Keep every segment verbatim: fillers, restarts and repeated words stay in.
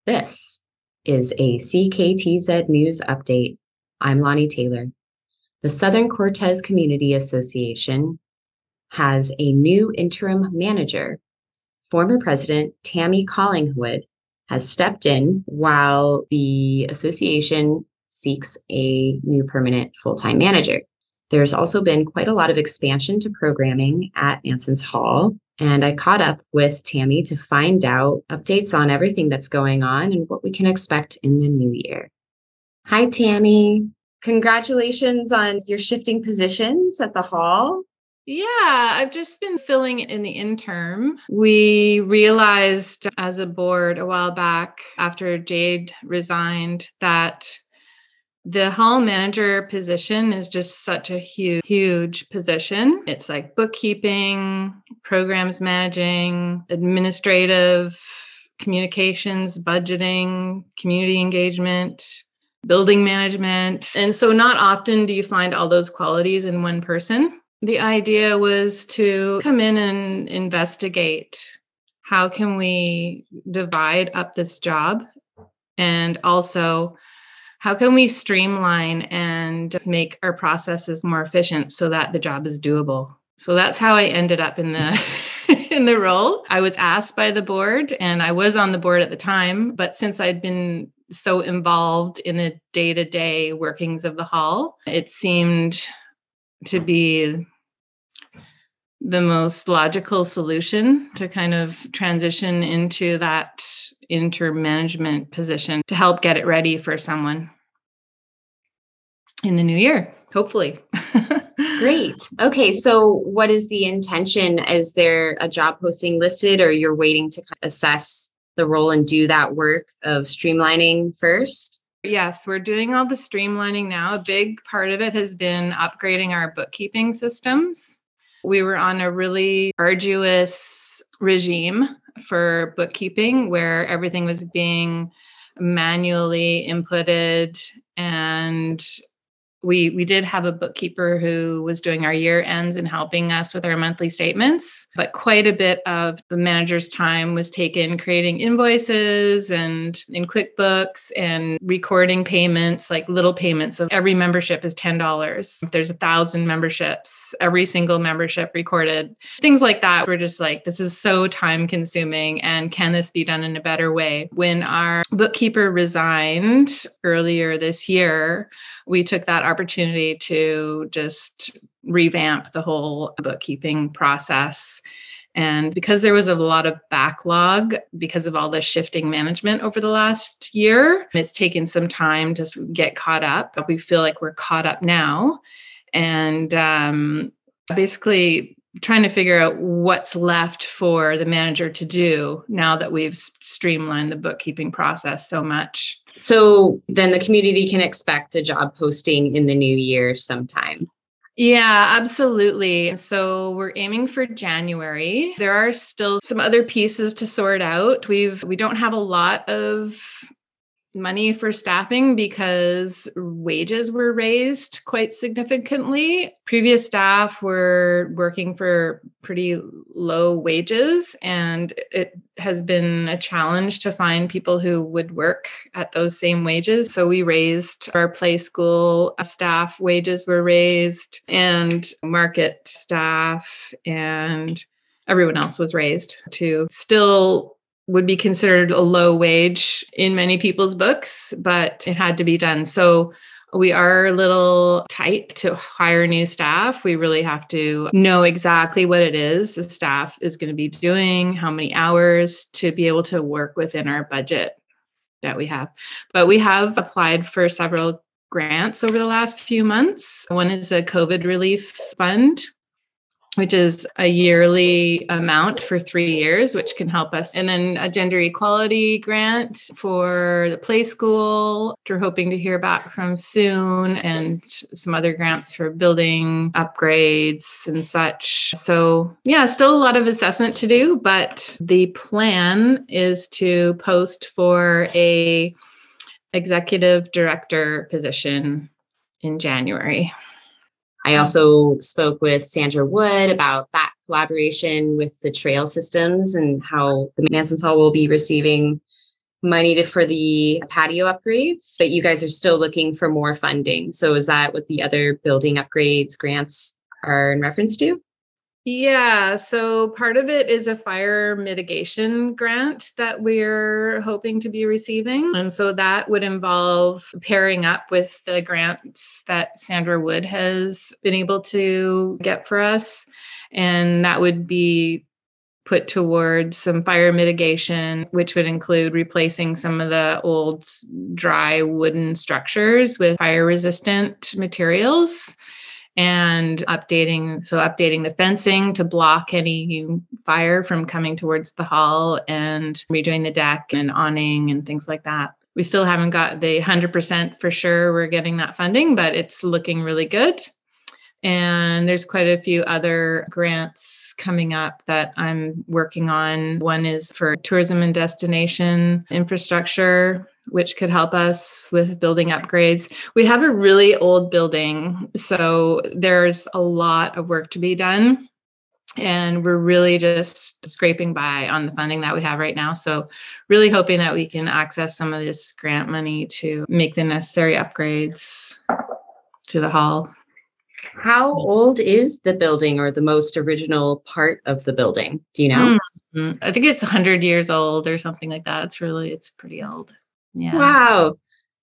This is a C K T Z News Update. I'm Lonnie Taylor. The Southern Cortez Community Association has a new interim manager. Former President Tammy Collingwood has stepped in while the association seeks a new permanent full-time manager. There's also been quite a lot of expansion to programming at Manson's Hall, and I caught up with Tammy to find out updates on everything that's going on and what we can expect in the new year. Hi, Tammy. Congratulations on your shifting positions at the Hall. Yeah, I've just been filling in the interim. We realized as a board a while back after Jade resigned that the hall manager position is just such a huge, huge position. It's like bookkeeping, programs managing, administrative, communications, budgeting, community engagement, building management. And so not often do you find all those qualities in one person. The idea was to come in and investigate how can we divide up this job, and also how can we streamline and make our processes more efficient so that the job is doable. So that's how I ended up in the in the role. I was asked by the board, and I was on the board at the time, but since I'd been so involved in the day-to-day workings of the hall, it seemed to be the most logical solution to kind of transition into that inter-management position to help get it ready for someone in the new year, hopefully. Great. Okay, so what is the intention? Is there a job posting listed, or you're waiting to assess the role and do that work of streamlining first? Yes, we're doing all the streamlining now. A big part of it has been upgrading our bookkeeping systems. We were on a really arduous regime for bookkeeping where everything was being manually inputted, and we we did have a bookkeeper who was doing our year ends and helping us with our monthly statements, but quite a bit of the manager's time was taken creating invoices and in QuickBooks and recording payments, like little payments of every membership is ten dollars. If there's a thousand memberships, every single membership recorded, things like that. We're just like, this is so time consuming, and can this be done in a better way? When our bookkeeper resigned earlier this year, we took that opportunity to just revamp the whole bookkeeping process. And because there was a lot of backlog because of all the shifting management over the last year, it's taken some time to get caught up, but we feel like we're caught up now. And um, basically trying to figure out what's left for the manager to do now that we've streamlined the bookkeeping process so much. So then the community can expect a job posting in the new year sometime. Yeah, absolutely. So we're aiming for January. There are still some other pieces to sort out. We've we don't have a lot of money for staffing because wages were raised quite significantly. Previous staff were working for pretty low wages, and it has been a challenge to find people who would work at those same wages. So we raised our play school staff wages were raised, and market staff and everyone else was raised to still would be considered a low wage in many people's books, but it had to be done. So we are a little tight to hire new staff. We really have to know exactly what it is the staff is going to be doing, how many hours to be able to work within our budget that we have. But we have applied for several grants over the last few months. One is a COVID relief fund, which is a yearly amount for three years, which can help us. And then a gender equality grant for the play school, which we're hoping to hear back from soon, and some other grants for building upgrades and such. So yeah, still a lot of assessment to do, but the plan is to post for a executive director position in January. I also spoke with Sandra Wood about that collaboration with the trail systems and how the Manson's Hall will be receiving money to, for the patio upgrades, but you guys are still looking for more funding. So is that what the other building upgrades grants are in reference to? Yeah, so part of it is a fire mitigation grant that we're hoping to be receiving. And so that would involve pairing up with the grants that Sandra Wood has been able to get for us. And that would be put towards some fire mitigation, which would include replacing some of the old dry wooden structures with fire resistant materials and updating, so updating the fencing to block any fire from coming towards the hall and redoing the deck and awning and things like that. We still haven't got the one hundred percent for sure we're getting that funding, but it's looking really good. And there's quite a few other grants coming up that I'm working on. One is for tourism and destination infrastructure, which could help us with building upgrades. We have a really old building, so there's a lot of work to be done. And we're really just scraping by on the funding that we have right now. So really hoping that we can access some of this grant money to make the necessary upgrades to the hall. How old is the building or the most original part of the building? Do you know? Mm-hmm. I think it's one hundred years old or something like that. It's really, it's pretty old. Yeah. Wow.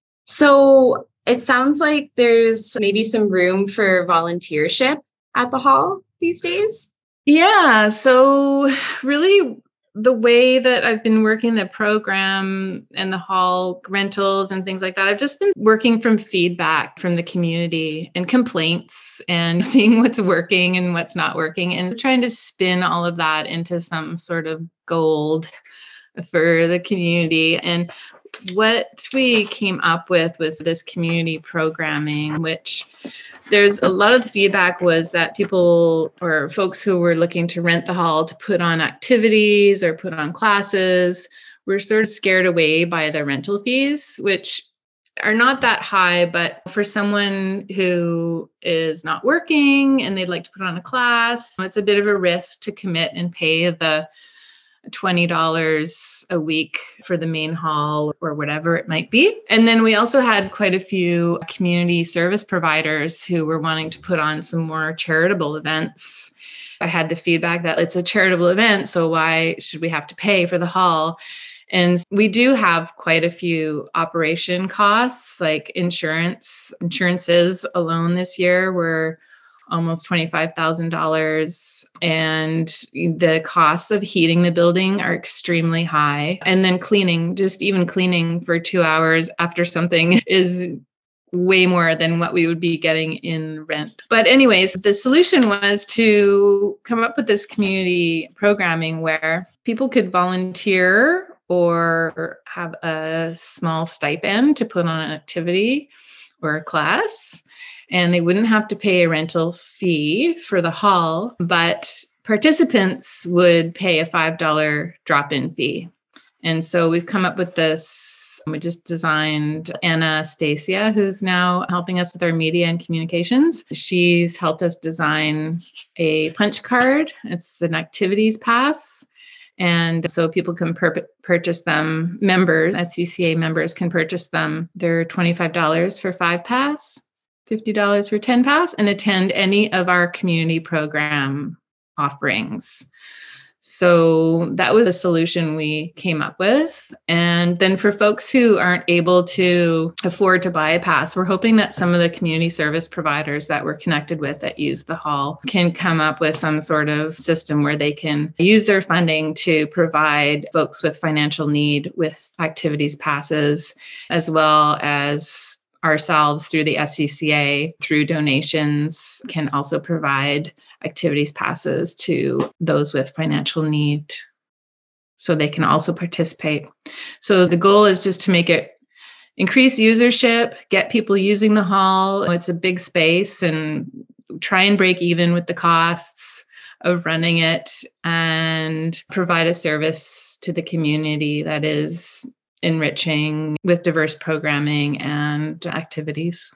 So it sounds like there's maybe some room for volunteership at the hall these days. Yeah. So really the way that I've been working the program and the hall rentals and things like that, I've just been working from feedback from the community and complaints and seeing what's working and what's not working and trying to spin all of that into some sort of gold for the community. And what we came up with was this community programming, which there's a lot of the feedback was that people or folks who were looking to rent the hall to put on activities or put on classes were sort of scared away by the rental fees, which are not that high, but for someone who is not working and they'd like to put on a class, it's a bit of a risk to commit and pay the twenty dollars a week for the main hall or whatever it might be. And then we also had quite a few community service providers who were wanting to put on some more charitable events. I had the feedback that it's a charitable event, so why should we have to pay for the hall? And we do have quite a few operation costs, like insurance. Insurances alone this year were almost twenty-five thousand dollars. And the costs of heating the building are extremely high. And then cleaning, just even cleaning for two hours after something is way more than what we would be getting in rent. But anyways, the solution was to come up with this community programming where people could volunteer or have a small stipend to put on an activity or a class. And they wouldn't have to pay a rental fee for the hall, but participants would pay a five dollars drop-in fee. And so we've come up with this. We just designed Anna Stacia, who's now helping us with our media and communications. She's helped us design a punch card. It's an activities pass. And so people can pur- purchase them. Members, S C C A members can purchase them. They're twenty-five dollars for five pass. fifty dollars for ten pass, and attend any of our community program offerings. So that was a solution we came up with. And then for folks who aren't able to afford to buy a pass, we're hoping that some of the community service providers that we're connected with that use the hall can come up with some sort of system where they can use their funding to provide folks with financial need with activities passes, as well as ourselves through the S C C A, through donations, can also provide activities passes to those with financial need so they can also participate. So the goal is just to make it increase usership, get people using the hall. It's a big space, and try and break even with the costs of running it and provide a service to the community that is enriching with diverse programming and activities.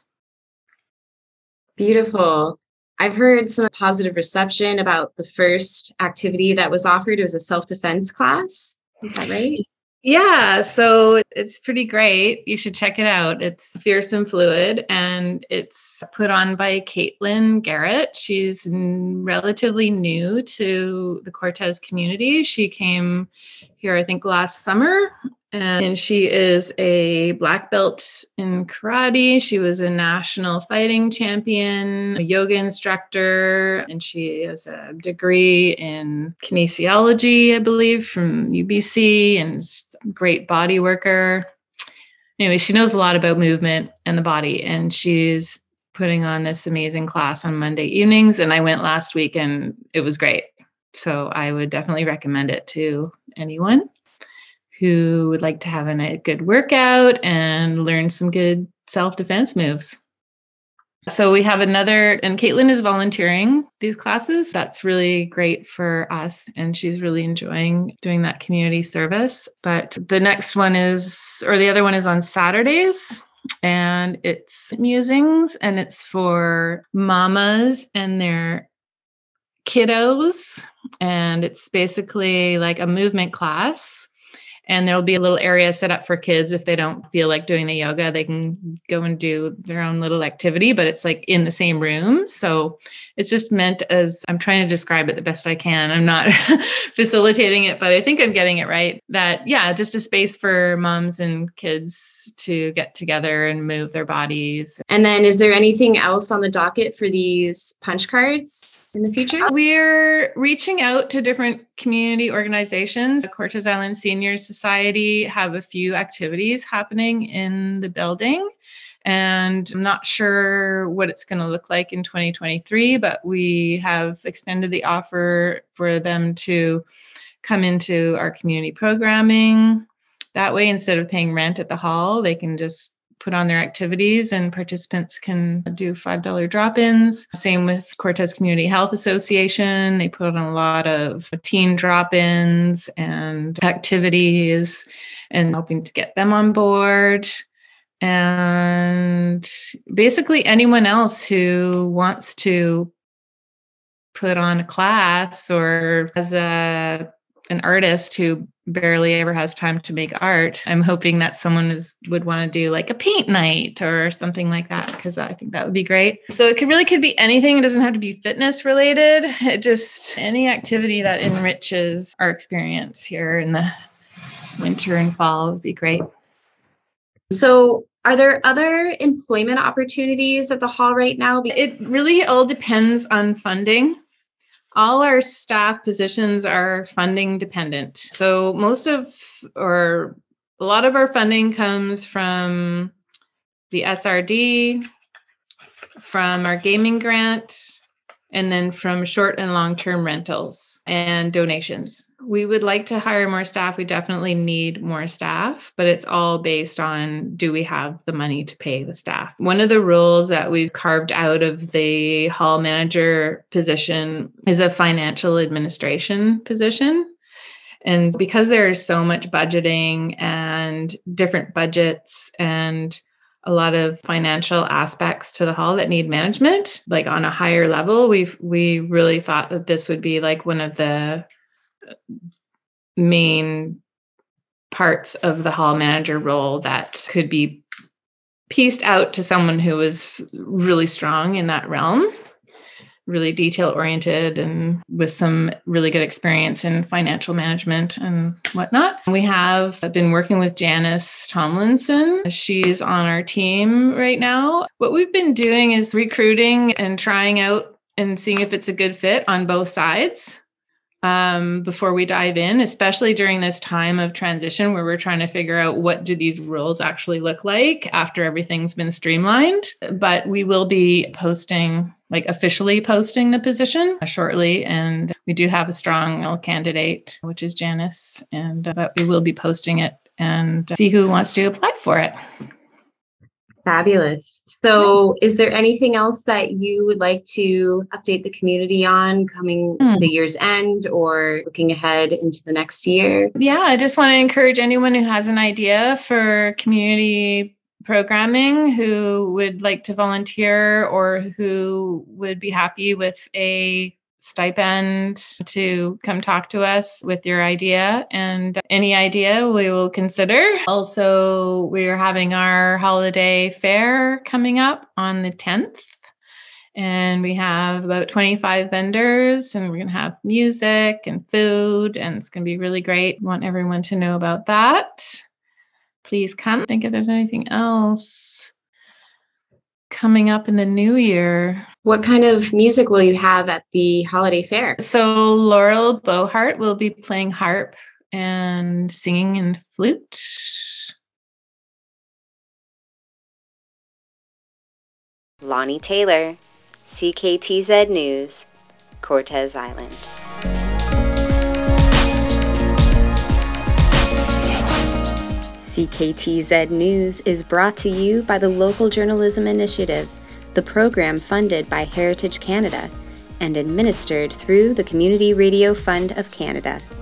Beautiful. I've heard some positive reception about the first activity that was offered. It was a self-defense class. Is that right? Yeah, so it's pretty great. You should check it out. It's Fierce and Fluid, and it's put on by Caitlin Garrett. She's n- relatively new to the Cortez community. She came here, I think, last summer, and she is a black belt in karate. She was a national fighting champion, a yoga instructor, and she has a degree in kinesiology, I believe, from U B C, and is a great body worker. Anyway, she knows a lot about movement and the body, and she's putting on this amazing class on Monday evenings. And I went last week and it was great. So I would definitely recommend it to anyone who would like to have a good workout and learn some good self-defense moves. So we have another, and Caitlin is volunteering these classes. That's really great for us. And she's really enjoying doing that community service. But the next one is, or the other one is on Saturdays. And it's musings, and it's for mamas and their kiddos. And it's basically like a movement class. And there'll be a little area set up for kids. If they don't feel like doing the yoga, they can go and do their own little activity, but it's like in the same room. So it's just meant as, I'm trying to describe it the best I can. I'm not facilitating it, but I think I'm getting it right. That, yeah, just a space for moms and kids to get together and move their bodies. And then is there anything else on the docket for these punch cards in the future? We're reaching out to different community organizations. The Cortez Island Senior Society have a few activities happening in the building. And I'm not sure what it's going to look like in twenty twenty-three, but we have extended the offer for them to come into our community programming. That way, instead of paying rent at the hall, they can just put on their activities, and participants can do five dollars drop-ins. Same with Cortez Community Health Association. They put on a lot of teen drop-ins and activities and helping to get them on board. And basically anyone else who wants to put on a class, or as a an artist who barely ever has time to make art, I'm hoping that someone is would want to do like a paint night or something like that, because I think that would be great. So it could really could be anything. It doesn't have to be fitness related. It just any activity that enriches our experience here in the winter and fall would be great. So are there other employment opportunities at the hall right now? It really all depends on funding. All our staff positions are funding dependent. So most of, or a lot of our funding comes from the S R D, from our gaming grant, and then from short and long-term rentals and donations. We would like to hire more staff. We definitely need more staff, but it's all based on, do we have the money to pay the staff? One of the roles that we've carved out of the hall manager position is a financial administration position. And because there is so much budgeting and different budgets and a lot of financial aspects to the hall that need management, like on a higher level, we've we really thought that this would be like one of the main parts of the hall manager role that could be pieced out to someone who was really strong in that realm, really detail oriented and with some really good experience in financial management and whatnot. We have been working with Janice Tomlinson. She's on our team right now. What we've been doing is recruiting and trying out and seeing if it's a good fit on both sides um, before we dive in, especially during this time of transition where we're trying to figure out what do these roles actually look like after everything's been streamlined. But we will be posting like officially posting the position shortly. And we do have a strong candidate, which is Janice, and uh, but we will be posting it and see who wants to apply for it. Fabulous. So is there anything else that you would like to update the community on coming mm. to the year's end or looking ahead into the next year? Yeah, I just want to encourage anyone who has an idea for community programming, who would like to volunteer or who would be happy with a stipend to come talk to us with your idea, and any idea we will consider. Also, we are having our holiday fair coming up on the tenth. And we have about twenty-five vendors, and we're going to have music and food, and it's going to be really great. I want everyone to know about that. Please come. Think if there's anything else coming up in the new year. What kind of music will you have at the holiday fair? So Laurel Bohart will be playing harp and singing and flute. Lonnie Taylor, C K T Z News, Cortes Island. C K T Z News is brought to you by the Local Journalism Initiative, the program funded by Heritage Canada and administered through the Community Radio Fund of Canada.